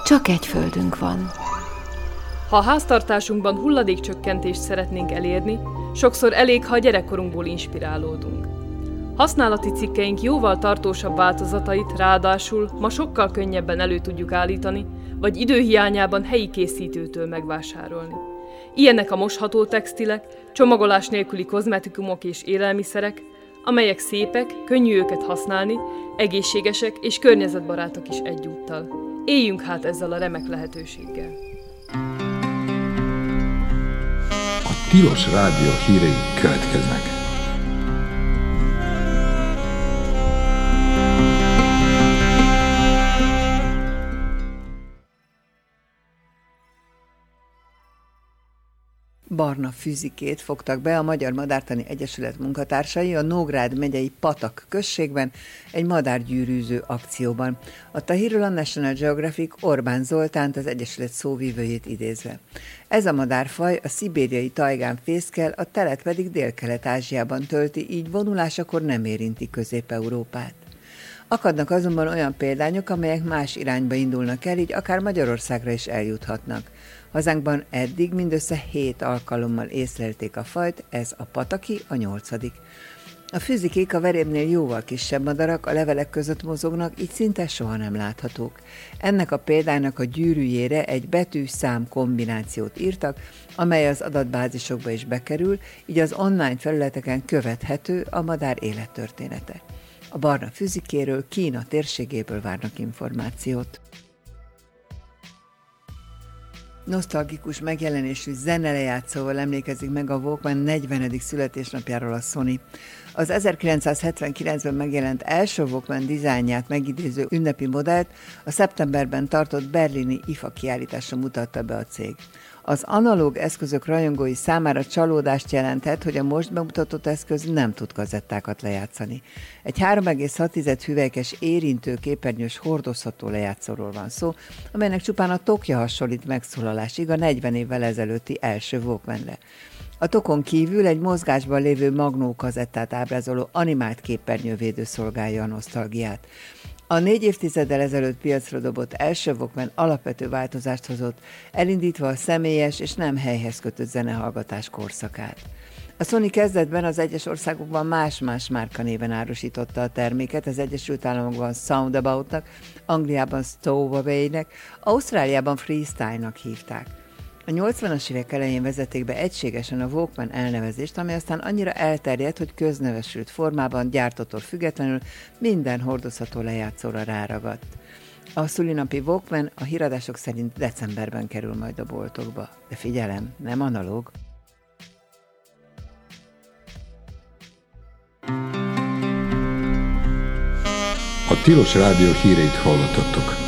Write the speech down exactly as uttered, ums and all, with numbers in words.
Csak egy földünk van. Ha a háztartásunkban hulladékcsökkentést szeretnénk elérni, sokszor elég, ha a gyerekkorunkból inspirálódunk. Használati cikkeink jóval tartósabb változatait ráadásul ma sokkal könnyebben elő tudjuk állítani, vagy időhiányában helyi készítőtől megvásárolni. Ilyenek a mosható textilek, csomagolás nélküli kozmetikumok és élelmiszerek, amelyek szépek, könnyű őket használni, egészségesek és környezetbarátok is egyúttal. Éljünk hát ezzel a remek lehetőséggel. A Tilos Rádió hírei következnek. Barna füzikét fogtak be a Magyar Madártani Egyesület munkatársai a Nógrád megyei Patak községben egy madárgyűrűző akcióban. Adta hírül a National Geographic Orbán Zoltánt, az Egyesület szóvivőjét idézve. Ez a madárfaj a szibériai tajgán fészkel, a telet pedig Dél-Kelet-Ázsiában tölti, így vonulásakor nem érinti Közép-Európát. Akadnak azonban olyan példányok, amelyek más irányba indulnak el, így akár Magyarországra is eljuthatnak. Hazánkban eddig mindössze hét alkalommal észlelték a fajt, ez a pataki, a nyolcadik. A füzikék a verébnél jóval kisebb madarak, a levelek között mozognak, így szinte soha nem láthatók. Ennek a példánynak a gyűrűjére egy betű-szám kombinációt írtak, amely az adatbázisokba is bekerül, így az online felületeken követhető a madár élettörténete. A barna füzikéről Kína térségéből várnak információt. Nosztalgikus megjelenésű zenelejátszóval emlékezik meg a Walkman negyvenedik születésnapjáról a Sony. Az ezerkilencszázhetvenkilencben megjelent első Walkman dizájnját megidéző ünnepi modellt a szeptemberben tartott berlini i ef á kiállításra mutatta be a cég. Az analóg eszközök rajongói számára csalódást jelentett, hogy a most bemutatott eszköz nem tud kazettákat lejátszani. Egy három egész hat hüvelykes érintő képernyős hordozható lejátszóról van szó, amelynek csupán a tokja hasonlít megszólalásig a negyven évvel ezelőtti első Walkmanre. A tokon kívül egy mozgásban lévő magnó kazettát ábrázoló animált képernyővédő szolgálja a nosztalgiát. A négy évtizeddel ezelőtt piacra dobott első Walkman alapvető változást hozott, elindítva a személyes és nem helyhez kötött zenehallgatás korszakát. A Sony kezdetben az egyes országokban más-más márkanéven árusította a terméket, az Egyesült Államokban Soundabout-nak, Angliában Stowaway-nek, Ausztráliában Freestyle-nak hívták. A nyolcvanas évek elején vezették be egységesen a Walkman elnevezést, ami aztán annyira elterjedt, hogy köznevesült formában, gyártótól függetlenül minden hordozható lejátszóra ráragadt. A szülinapi Walkman a híradások szerint decemberben kerül majd a boltokba. De figyelem, nem analóg. A Tilos Rádió híreit hallottattok.